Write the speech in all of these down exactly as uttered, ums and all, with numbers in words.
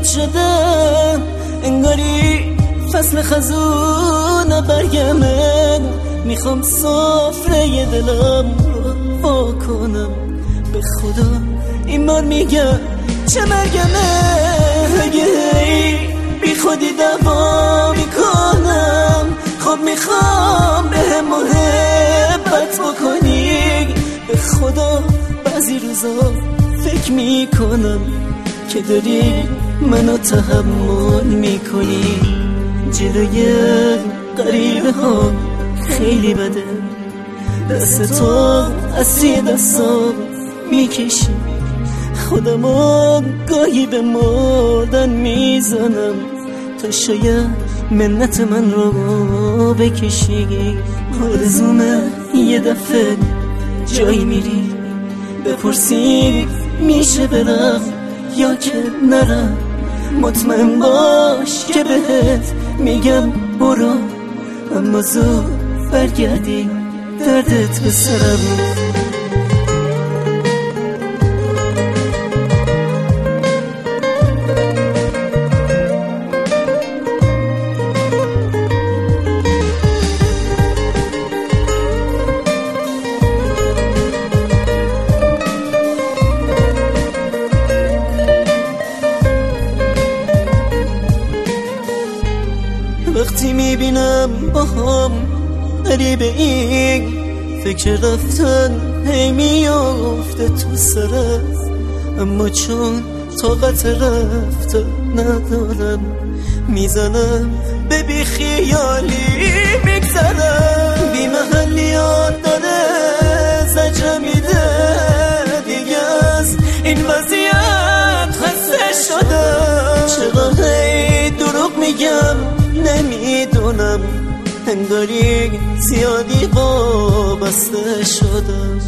شده، انگاری فصل خزون برگمه. میخوام سفره دلم رو وا کنم، به خدا این بار میگم چه مرگمه. اگه بی خودی دوا میکنم، خب میخوام به هم محبت بکنی. به خدا بعضی روزا فکر میکنم که داری منو تحمل میکنی. جلوی غریبه ها خیلی بده، دست تو اسی دستام میکشی. خودمو گاهی به مردن میزنم تا شاید منت من رو بکشی. آرزومه یه دفعه جایی میری بپرسی میشه برم یا که نرم. مطمئن باش که بهت میگم برو، اما زود برگردی دردت به سرم. وقتی میبینم با هم قریب این فکر رفتن هی میافته تو سرت، اما چون طاقت رفته ندارم میزنم به بی خیالی میگذرم. بی محلیات داره زجر میده، دیگه از این وضعیت خسته شدم. چرا هی دروغ میگم نمیدونم، انگاری زیادی وابسته شدم.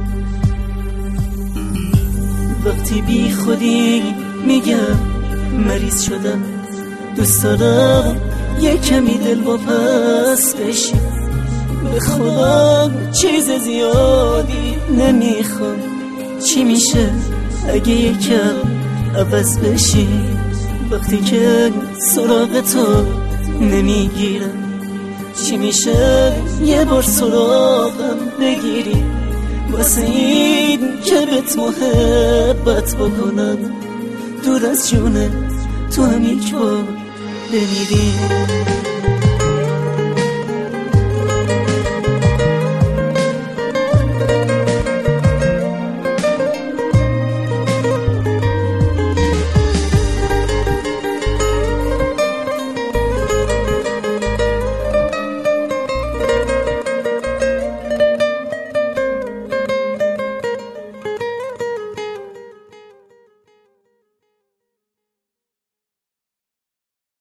وقتی بی خودی میگم مریض شدم، دوست دارم یه کمی دل واپس بشی. به خدا چیز زیادی نمیخوام، چی میشه اگه یکم عوض بشی؟ وقتی که سراغ تو نمیگیرم، چی میشه یه بار سراغم بگیری؟ واسه این که بهت محبت بکنم، دور از جونه تو هم یک بار بمیری.